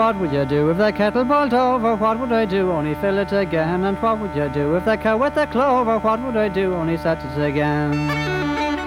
what would you do if the kettle boiled over? What would I do? Only fill it again. And what would you do if the cow with the clover? What would I do? Only set it again.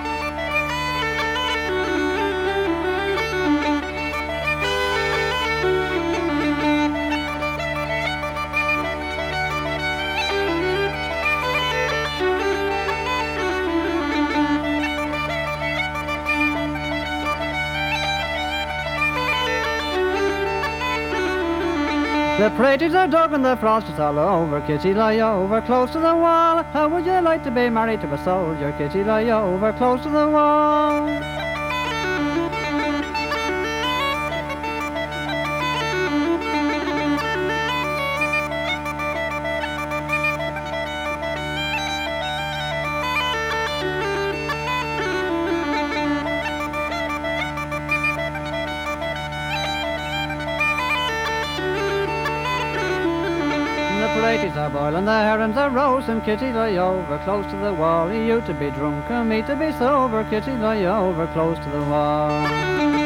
The praties are dug and the frost is all over. Kitty, lie over close to the wall. How would you like to be married to a soldier? Kitty, lie over close to the wall. The praties are boiling, the herons are roasting. Kitty, lie over close to the wall. You to be drunk and me to be sober. Kitty, lie over close to the wall.